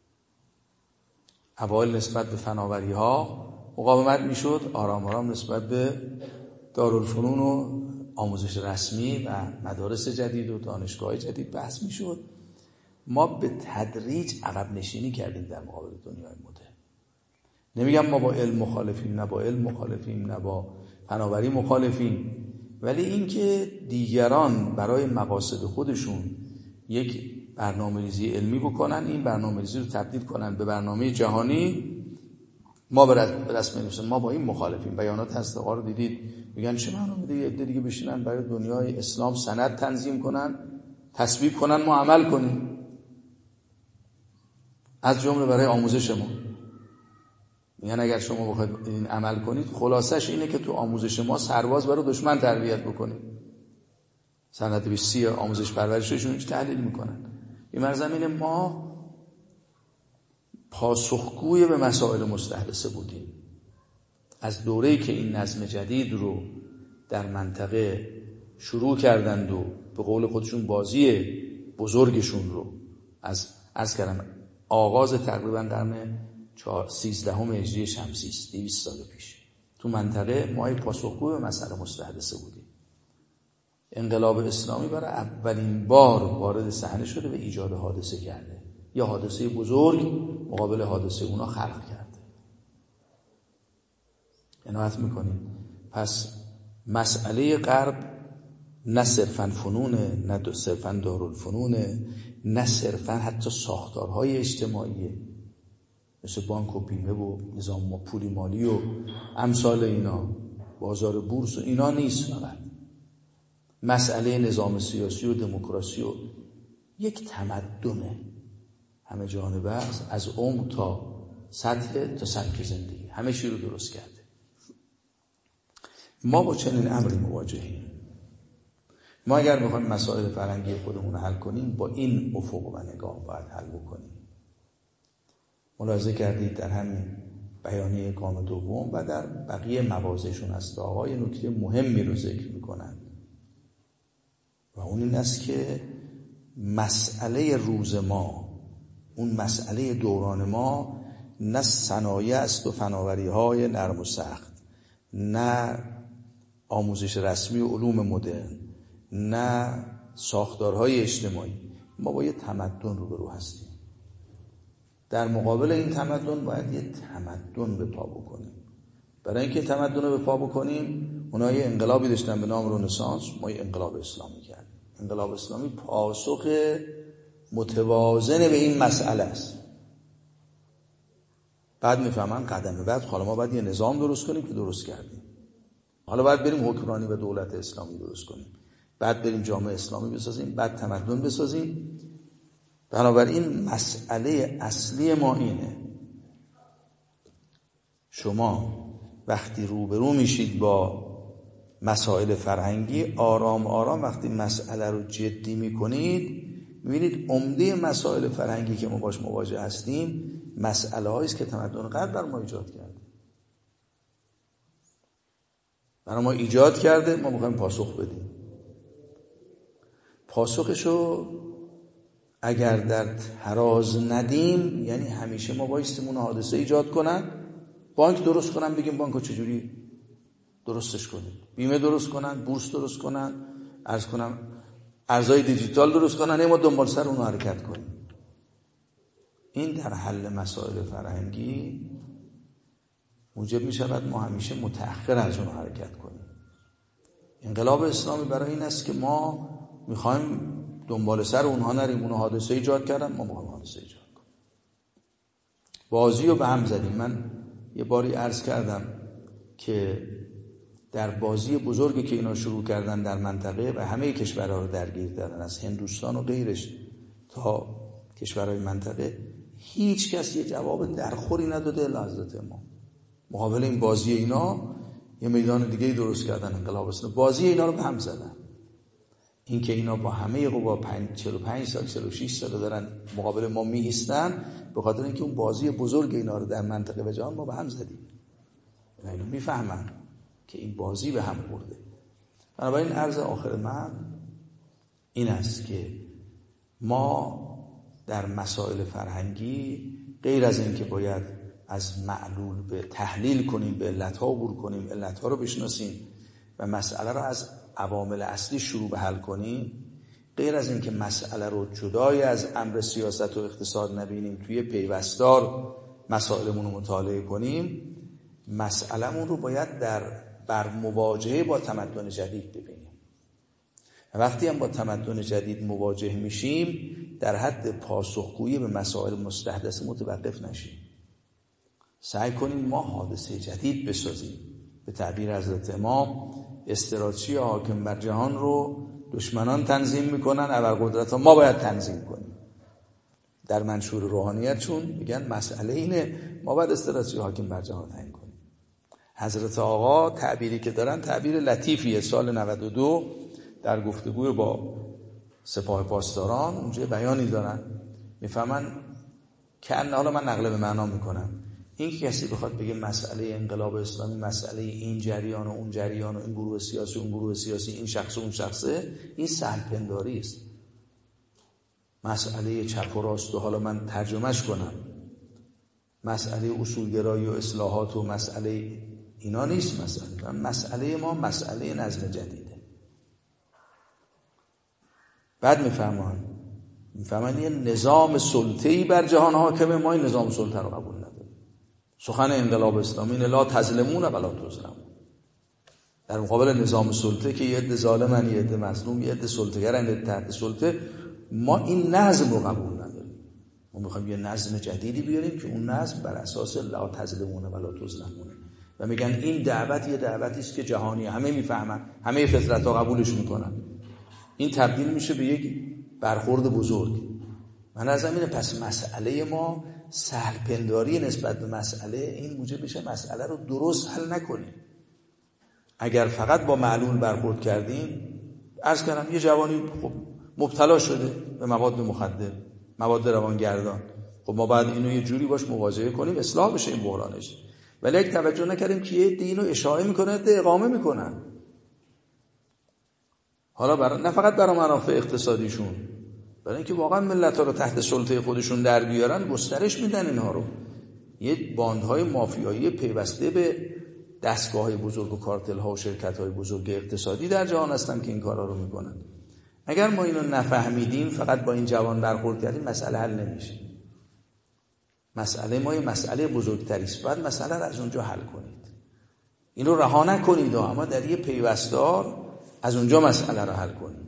اوایل نسبت به فناوری ها مقاومت میشد، آرام آرام نسبت به دارالفنون و آموزش رسمی و مدارس جدید و دانشگاه جدید بحث میشد. ما به تدریج عقب نشینی کردیم در مقابل دنیای مدرن. نمیگم ما با علم مخالفیم، نه با علم مخالفیم، نه با فناوری مخالفیم، ولی اینکه دیگران برای مقاصد خودشون یک برنامه‌ریزی علمی بکنن، این برنامه‌ریزی رو تبدیل کنن به برنامه جهانی، ما به رسم نمی‌شیم. ما با این مخالفیم. بیانات هسته‌ها رو دیدید، میگن چه معنا میده یه عده دیگه بشینن برای دنیای اسلام سند تنظیم کنن، تصویب کنن، ما عمل کنیم، از جمله برای آموزش ما. میگن اگر شما بخواید این عمل کنید، خلاصش اینه که تو آموزش ما سرباز برای دشمن تربیت بکنید. سند 20 آموزش پرورششون تحلیل میکنن. این مرزمین ما پاسخگوی به مسائل مستحدثه بودیم. از دوره‌ای که این نظم جدید رو در منطقه شروع کردند و به قول خودشون بازی بزرگشون رو از کردم آغاز تقریبا قرن 13 هجری شمسی است، 200 سال پیش، تو منطقه ما پاسخگو به مسئله مستحدثه بودیم. انقلاب اسلامی برای اولین بار وارد صحنه شده و ایجاد حادثه کرده، یا حادثه بزرگ مقابل حادثه اونا خلق کرده. عنایت میکنیم. پس مسئله غرب نه صرفاً فنونه، نه صرفاً دارالفنونه، نه صرفاً حتی ساختارهای اجتماعیه مثل بانک و بیمه و نظام پولی مالی و امثال اینا، بازار بورس و اینا نیست. فقط مسئله نظام سیاسی و دموکراسی و یک تمدن همه جانبه است، از عمق تا سطح تا سبک زندگی، همه چی رو درست کرده. ما با چنین امری مواجهیم. ما اگر بخوایم مسائل فرهنگی خودمون رو حل کنیم، با این افق و نگاه باید حل بکنیم. ملاحظه کردید در همین بیانیه گام دوم و در بقیه مواضعشون هست آقای نکته مهمی رو ذکر میکنن و اون این است که مسئله روز ما، اون مسئله دوران ما، نه صنایع است و فناوری های نرم و سخت، نه آموزش رسمی و علوم مدرن، نه ساختارهای اجتماعی. ما با یه تمدن روبرو هستیم. در مقابل این تمدن باید یه تمدن به پا بکنیم. برای اینکه تمدن رو به پا بکنیم، اونها یه انقلابی داشتن به نام رنسانس، ما یه انقلاب اسلامی کردیم. انقلاب اسلامی پاسخ متوازن به این مسئله است. بعد میفهمن قدم بعد حالا ما باید یه نظام درست کنیم که درست کردیم. حالا باید بریم حکمرانی و دولت اسلامی درست کنیم، بعد بریم جامعه اسلامی بسازیم، بعد تمدن بسازیم. بنابراین مسئله اصلی ما اینه، شما وقتی روبرو میشید با مسائل فرهنگی آرام آرام وقتی مسئله رو جدی میکنید میبینید عمده مسائل فرهنگی که ما باش مواجه هستیم مسئله هایی است که تمدن غرب بر ما ایجاد کرده، برای ما ایجاد کرده، ما میخوایم پاسخ بدیم. پاسخشو اگر در تراز ندیم یعنی همیشه ما بایستیم اون حادثه ایجاد کنن، بانک درست کنن بگیم بانکو چجوری درستش کنید، بیمه درست کنن، بورس درست کنن، عرض کنم ارزهای دیجیتال درست کنن، ما دنبال سر اون حرکت کنیم. این در حل مسائل فرهنگی موجب می شود ما همیشه متأخر از اون حرکت کنیم. انقلاب اسلامی برای این است که ما میخوایم دنبال سر اونها نریم، اونها حادثه ایجاد کردن، ما میخوایم حادثه ایجاد کنیم. بازی رو به هم زدیم. من یه باری عرض کردم که در بازی بزرگی که اینا شروع کردن در منطقه و همه کشورها رو درگیر کردن، از هندوستان و غیرش تا کشورهای منطقه، هیچ کس یه جواب درخوری نداده الا حضرت امام. مقابل این بازی اینا یه میدان دیگه درست کردن، انقلاب اسلامی، بازی اینا رو به هم زدن. این که اینا با همه قوا 45 سال 46 سال دارن مقابل ما میایستن به خاطر اینکه اون بازی بزرگ اینا رو در منطقه و جهان ما به هم زدیم. اینا میفهمن که این بازی به هم خورده. بنابراین عرض آخر من این است که ما در مسائل فرهنگی غیر از این که باید از معلول به تحلیل کنیم، به علتها عبور کنیم، علتها رو بشناسیم و مسئله رو از عوامل اصلی شروع به حل کنیم، غیر از این که مسئله رو جدای از امر سیاست و اقتصاد نبینیم، توی پیوستار مسائلمون رو مطالعه کنیم، مسئلهمون رو باید بر مواجهه با تمدن جدید ببینیم. و وقتی هم با تمدن جدید مواجه میشیم در حد پاسخگویی به مسائل مستحدث متوقف نشیم. سعی کنیم ما حادثه جدید بسازیم. به تعبیر حضرت امام استراتژی حاکم بر جهان رو دشمنان تنظیم میکنن، ابرقدرت‌ها ما باید تنظیم کنیم. در منشور روحانیت چون میگن مسئله اینه ما باید استراتژی حاکم بر جهان تعیین کنیم. حضرت آقا تعبیری که دارن تعبیر لطیفیه. سال 92 در گفتگوی با سپاه پاسداران اونجا بیانی دارن، میفهمن که حالا من نقل به معنا میکنم، این که کسی بخواد بگه مسئله انقلاب اسلامی مسئله این جریان و اون جریان و این گروه سیاسی و اون گروه سیاسی، این شخص و اون شخصه، این سهل پنداری است. مسئله چپ و راست و حالا من ترجمهش کنم مسئله اصولگرایی و اصلاحات و مسئله اینا نیست. مسئله ما مسئله نظم جدیده. بعد میفهمن یه نظام سلطه‌ای بر جهان حاکمه، ما این نظام سلطه رو قبول نداریم. سخن انقلاب اسلامی اینه لا تظلمون ولا تظلمون. در مقابل نظام سلطه که یه عده ظالمن، یه عده مظلوم، یه عده سلطه‌گرن، یه عده تحت سلطه، ما این نظم رو قبول نداریم. ما میخوایم یه نظم جدیدی بیاریم که اون نظم بر اساس لا تظلمون ولا تظلمون. و میگن این دعوت یه دعوتی است که جهانی، همه میفهمن، همه فطرت‌ها قبولش میکنن. این تبدیل میشه به یک برخورد بزرگ. من از همینه پس مسئله ما سهل پنداری نسبت به مسئله این موجب میشه مسئله رو درست حل نکنیم. اگر فقط با معلول برخورد کردیم، عرض کردم یه جوانی خب مبتلا شده به مواد مخدر، مواد روانگردان، خب ما بعد اینو یه جوری باش مواجهه کنیم اصلاح بشه این بحرانش. ولی یک توجه نکردیم که یه دینو اشاعه میکنه، ده اقامه میکنن، حالا نه فقط برای منافع اقتصادیشون، برای اینکه واقعا ملت‌ها رو تحت سلطه خودشون در بیارن، گسترش میدن اینها رو. یه باندهای مافیایی پیوسته به دستگاه‌های بزرگ و کارتل‌ها و شرکت‌های بزرگ اقتصادی در جهان هستن که این کارا رو میکنن. اگر ما اینو نفهمیدیم، فقط با این جوان برخورد کردیم، مسئله حل نمیشه. مسئله ما یه مسئله بزرگتری است، باید مسئله رو از اونجا حل کنید. اینو رها نکنید، اما در یه پیوستار از اونجا مسئله رو حل کنید.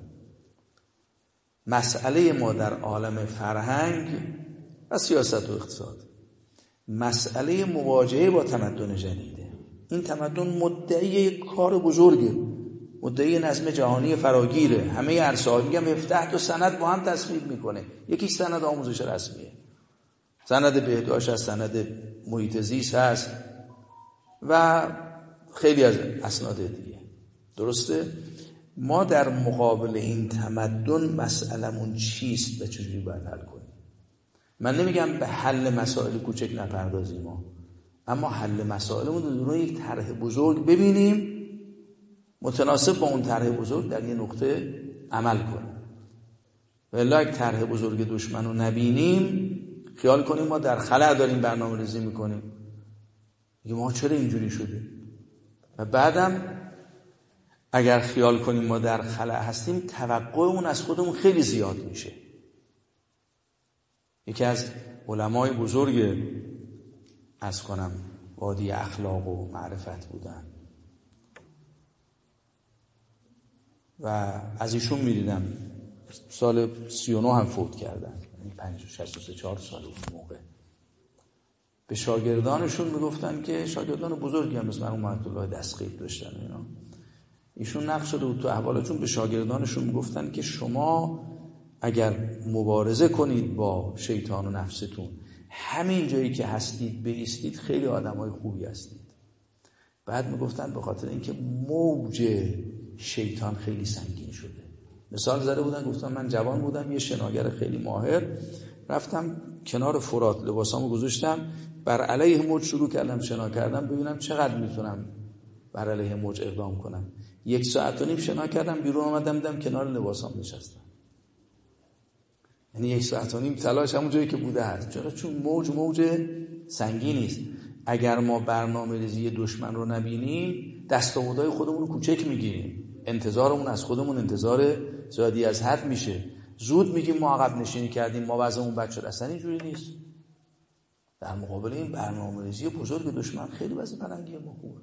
مسئله ما در عالم فرهنگ و سیاست و اقتصاد مسئله مواجهه با تمدن جدیده. این تمدن مدعی کار بزرگه، مدعی نظم جهانی فراگیره. همه عرصه‌ها میگم 17 تا سند با هم تصویب میکنه. یکی سند آموزش رسمیه، سند بهداشت هست، سند محیط زیست هست و خیلی از اسناد دیگه. درسته؟ ما در مقابل این تمدن مسئلمون چیست و چجوری باید حل کنیم؟ من نمیگم به حل مسائل کوچک نپردازیم ما، اما حل مسائلمون رو یک طرح بزرگ ببینیم، متناسب با اون طرح بزرگ در یه نقطه عمل کنیم. ولی اگه طرح بزرگ دشمن رو نبینیم، خیال کنیم ما در خلأ داریم برنامه ریزی میکنیم، میگه ما چرا اینجوری شدیم؟ و بعدم اگر خیال کنیم ما در خلأ هستیم، توقعمون از خودمون خیلی زیاد میشه. یکی از علمای بزرگ از کنم وادی اخلاق و معرفت بودن و از ایشون میدیدم سال 39 هم فوت کردن، 63 سال اون موقع. به شاگردانشون میگفتن که شاگردان بزرگی هم مثل مرحوم آیت‌الله دستغیب داشتن اینا، ایشون نقش شده بود تو احوالشون. به شاگردانشون میگفتن که شما اگر مبارزه کنید با شیطان و نفستون، همین جایی که هستید بایستید، خیلی آدمای خوبی هستید. بعد میگفتن به خاطر اینکه موج شیطان خیلی سنگین شده. مثال زده بودن، گفتن من جوان بودم، یه شناگر خیلی ماهر، رفتم کنار فرات، لباسامو گذاشتم، بر علیه موج شروع کردم شنا کردم ببینم چقدر میتونم بر علیه موج اقدام کنم. 1.5 ساعت شنا کردم، بیرون آمدم دیدم کنار لباسام نشستم. یعنی 1.5 ساعت تلاش همون جایی که بوده هست. چرا؟ چون موج سنگینی است. اگر ما برنامه ریزی دشمن رو نبینیم، دستاوردهای خودمون رو کوچک میگیریم، انتظارمون از خودمون انتظار زیادی از حد میشه، زود میگیم ما عقب نشینی کردیم، ما وضعمون بد شد. اصلا اینجوری نیست. در مقابل این برنامه ریزی بزرگ دشمن خیلی وضع فرنگی ما خوبه.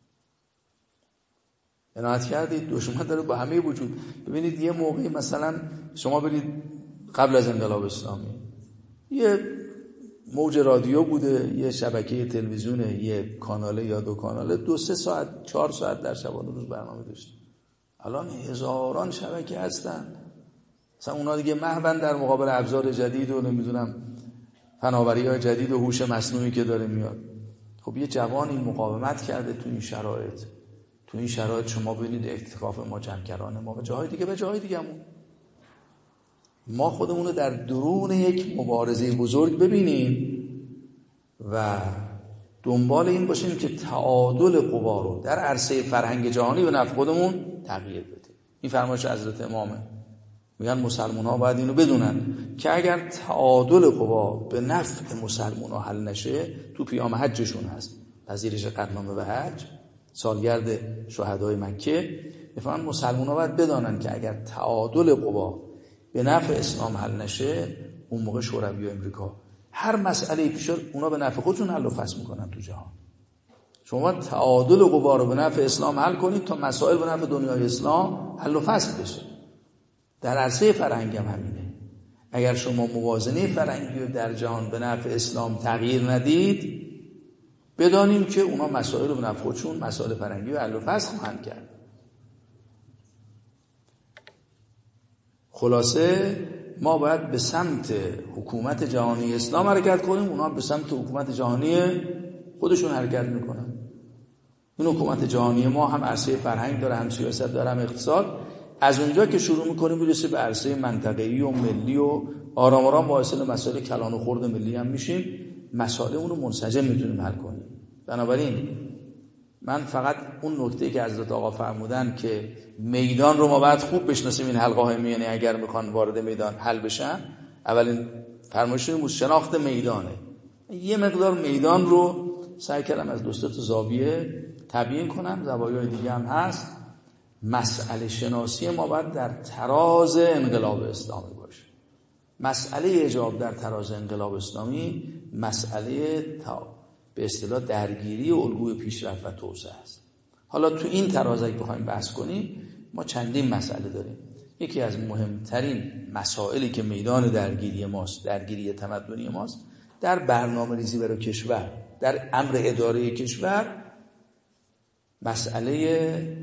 عنایت کردید دشمن داره با همه وجود. ببینید یه موقعی مثلا شما برید قبل از انقلاب اسلامی، یه موج رادیو بوده، یه شبکه تلویزیونه، یه کاناله یا 2 کاناله، 2-3 ساعت 4 ساعت در شبانه روز برنامه داشت. الان هزاران شبکه هستن. مثلا اونا دیگه محون در مقابل ابزار جدید و نمیدونم فناوری‌های جدید و هوش مصنوعی که داره میاد. خب یه جوانی مقاومت کرده تو این شرایط. تو این شرایط شما ببینید اختلاف ما جمع‌گران ما و جاهای دیگه‌مون. ما خودمون رو در درون یک مبارزه بزرگ ببینیم و دنبال این باشیم که تعادل قوا رو در عرصه فرهنگ جهانی به نفع خودمون تغییر بدیم. این فرمایش حضرت امامه. میگن مسلمان‌ها باید اینو بدونن که اگر تعادل قوا به نفع مسلمان‌ها حل نشه، تو پیام حجشون هست، پذیرش قدنامه به حج، سالگرد شهدای مکه، میفهمن مسلمان‌ها باید بدانن که اگر تعادل قوا به نفع اسلام حل نشه، اون موقع شوروی و امریکا هر مسئله پیش اونا به نفع خودشون حل و فصل میکنن تو جهان. شما تعادل قوا رو به نفع اسلام حل کنید تا مسائل به نفع دنیای اسلام حل و فصل بشه. در عرصه فرهنگ هم همینه. اگر شما موازنه فرهنگی رو در جهان به نفع اسلام تغییر ندید، بدانیم که اونا مسائل رو به نفع خودشون، مسائل فرهنگی رو حل و فصل خواهند کرد. خلاصه ما باید به سمت حکومت جهانی اسلام حرکت کنیم، اونا به سمت حکومت جهانی خودشون حرکت میکنن. این حکومت جهانی ما هم عرصه فرهنگ داره، هم سیاست داره، هم اقتصاد. از اونجا که شروع میکنیم میرسه به عرصه منطقه‌ای و ملی و آرام آرام با اصل مسائل کلان و خرد ملی هم میشیم، مسائل اون رو منسجم میتونیم حل کنیم. بنابراین من فقط اون نکته که حضرت آقا فرمودن که میدان رو ما باید خوب بشناسیم، این حلقه های میانه اگر میخوان وارد میدان حل بشن، اولین فرمایشون شناخت میدانه. یه مقدار میدان رو سعی کردم از 2-3 زاویه تبیین کنم، زوایای دیگه هم هست. مسئله شناسی ما باید در تراز انقلاب اسلامی باشه. مسئله حجاب در تراز انقلاب اسلامی مسئله به اصطلاح درگیری الگوی پیشرفت و توسعه است. حالا تو این تراز اگه بخوایم بحث کنیم، ما چندین مسئله داریم. یکی از مهمترین مسائلی که میدان درگیری ماست، درگیری تمدنی ماست، در برنامه‌ریزی برای کشور، در امر اداره کشور، مسئله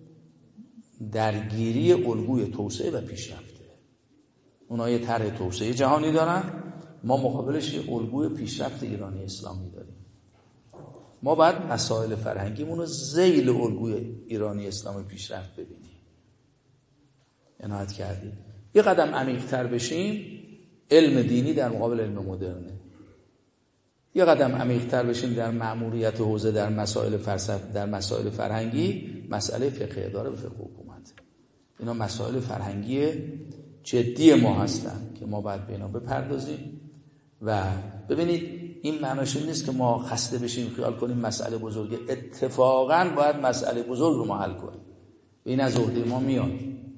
درگیری الگوی توسعه و پیشرفته. اونها یه طرح توسعه جهانی دارن، ما مقابلش یه الگوی پیشرفت ایرانی اسلامی داریم. ما باید مسائل فرهنگیمون رو ذیل الگوی ایرانی اسلامی پیشرفت ببینیم. عنایت کردید یه قدم عمیق‌تر بشیم، علم دینی در مقابل علم مدرنه. یه قدم عمیق‌تر بشیم در مأموریت حوزه در مسائل فلسفه، در مسائل فرهنگی، مسئله فقه اداره و فقه حکومت. اینا مسائل فرهنگی جدی ما هستن که ما باید به اینا بپردازیم. و ببینید این معناش این نیست که ما خسته بشیم خیال کنیم مسئله بزرگه. اتفاقاً باید مسئله بزرگ رو ما حل کنیم. این از عهده ما میاد.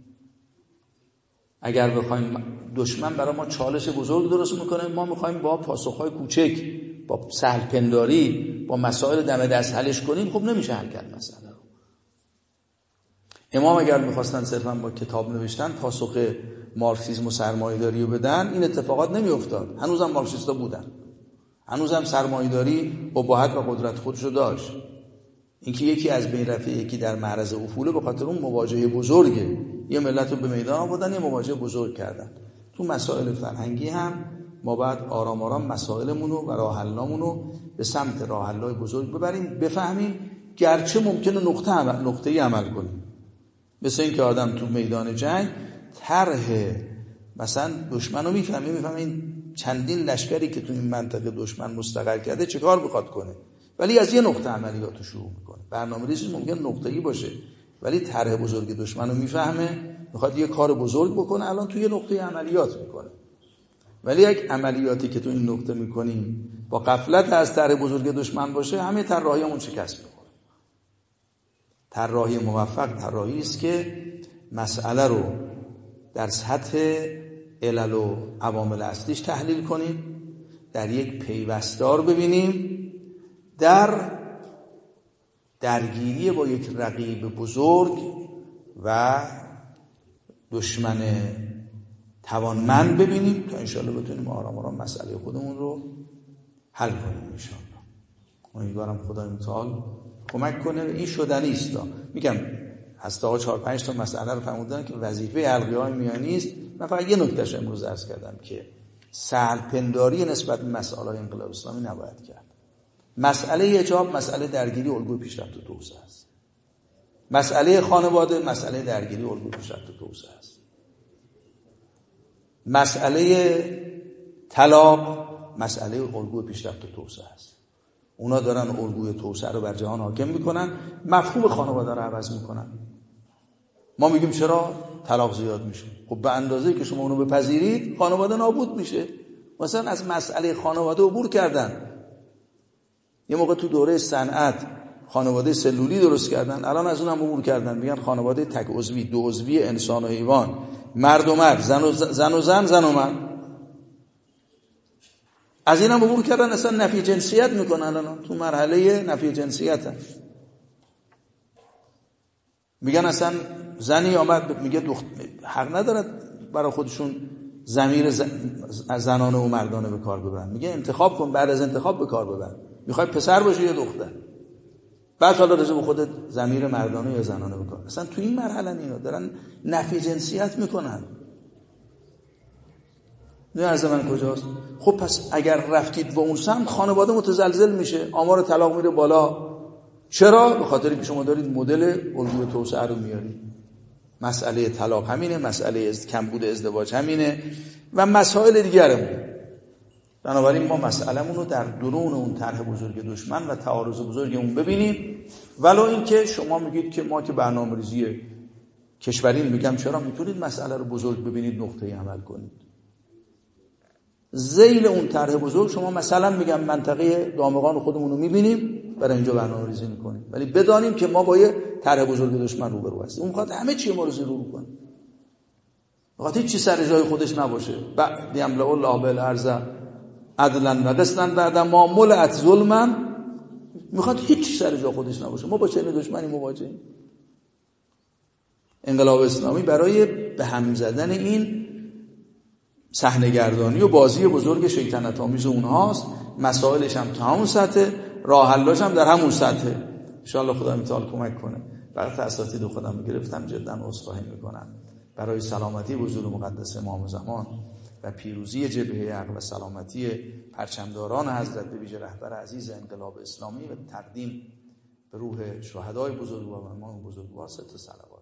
اگر بخوایم دشمن برای ما چالش بزرگ درست میکنه، ما میخوایم با پاسخهای کوچک، با سهل پنداری، با مسائل دم دست حلش کنیم، خب نمیشه حل کرد مسئله رو. امام اگر میخواستن صرفا با کتاب نوشتن پاسخ مارکسیسم و سرمایه‌داری رو بدن، این اتفاقات نمیافتاد. هنوزم مارکسیستا بودن، هنوزم سرمایه‌داری اباحت و قدرت خودشو داشت. اینکه یکی از بین رفته، یکی در معرض افوله، به خاطر اون مواجهه بزرگه. یه ملت رو به میدان آوردن، یه مواجهه بزرگ کردن. تو مسائل فرهنگی هم ما باید آرام آرام مسائلمون رو و راه حلامون رو به سمت راه حل‌های بزرگ ببریم، بفهمیم گرچه ممکنه نقطه‌ای عمل کنیم. مثل این که آدم تو میدان جنگ طرح مثلا دشمن رو میفهمه این چندین لشکری که تو این منطقه دشمن مستقر کرده چه کار بخواد کنه، ولی از یه نقطه عملیات رو شروع میکنه. برنامه‌ریزی ممکن نقطه‌ای باشه، ولی طرح بزرگ دشمن رو میفهمه، میخواد یه کار بزرگ بکنه، الان تو یه نقطه عملیات میکنه. ولی یک عملیاتی که تو این نقطه میکنیم با غفلت از طرح بزرگ دشمن باشه، همه طراحیمون شکست میخوره. طراحی موفق طراحی است که مسئله رو در سطح علل و عوامل اصلیش تحلیل کنیم، در یک پیوستار ببینیم، در درگیری با یک رقیب بزرگ و دشمن توانمند ببینیم تا انشاءالله بتونیم آرام آرام مسئله خودمون رو حل کنیم انشاءالله. امیدوارم خدای متعال کمک کنه. این شدنی است. میگم هسته 4-5 تا مسئله رو فهمیدن که وظیفه حلقه‌های میانی است. من فقط یه نکتهش امروز عرض کردم که سهل پنداری نسبت به مسائل انقلاب اسلامی نباید کرد. مسئله حجاب مسئله درگیری الگوی پیشرفت و توسعه است. مسئله خانواده مسئله درگیری الگوی پیشرفت و توسعه است. مسئله طلاق مسئله الگوی پیشرفت و توسعه است. اونا دارن الگوی توسعه رو بر جهان حاکم میکنن، مفهوم خانواده رو عوض میکنن. ما میگیم چرا طلاق زیاد میشه؟ خب به اندازه‌ای که شما اونو بپذیرید خانواده نابود میشه. مثلا از مسئله خانواده عبور کردن. یه موقع تو دوره صنعت خانواده سلولی درست کردن، الان از اونم عبور کردن، میگن خانواده تک عضوی، دو عضوی، انسان و حیوان، مرد و مرد، زن و مرد. از اینم عبور کردن، اصلا نفی جنسیت میکنن. الان تو مرحله نفی جنسیت هم. میگن اصلا زنی آمد میگه حق ندارد برای خودشون ضمیر زنانه و مردانه به کار ببرن. میگه انتخاب کن، بعد از انتخاب به کار ببر. میخوای پسر باشی یا دختر، بعد حالا رضا به خودت ضمیر مردانه یا زنانه به کار. اصلا تو این مرحله اینا دارن نفی جنسیت میکنن. نه از من کجاست؟ خب پس اگر رفتید به اون سمت خانواده متزلزل میشه، آمار طلاق میره بالا. چرا؟ به خاطری که شما دارید مدل الگوی توسعه رو میارید. مسئله طلاق همینه، مسئله کمبود ازدواج همینه و مسائل دیگرمون. بنابراین ما مسئله‌مون رو در درون اون طرح بزرگ دشمن و تعارض بزرگ اون ببینیم. ولو این که شما میگید که ما که برنامه‌ریزی کشورین، میگم چرا میتونید مسئله رو بزرگ ببینید، نقطه‌ای عمل کنید. ذیل اون طرح بزرگ شما مثلا میگم منطقه دامغان خودمون رو میبینیم، برای اینجا برنامه‌ریزی میکنیم، ولی بدانیم که ما با یه طرح بزرگ دشمن روبرو هستیم. اون میخواد همه چی ما رو زیر کنه، میخواد هیچ چیز سر جای خودش نباشه. بعد یملأ الله بالارض عدلا و قسطا بعد ما ملئت ظلما، میخواد هیچ چیز سر جای خودش نباشه. ما با چه دشمنی مواجهیم؟ انقلاب اسلامی برای به هم زدن این صحنه‌گردانی و بازی بزرگ شیطنت آمیز اونهاست. مسائلش هم تا همون سطح، راه حلش هم در همون سطح. ان شاءالله خدا متعال کمک کنه. وقت اساتید خودم گرفتم، جدا عذرخواهی میکنم برای سلامتی وجود مقدس امام زمان و پیروزی جبهه حق و سلامتی پرچمداران حضرت، به ویژه رهبر عزیز انقلاب اسلامی، و تقدیم به روح شهدای بزرگوار و امام بزرگوار 3 صلوات.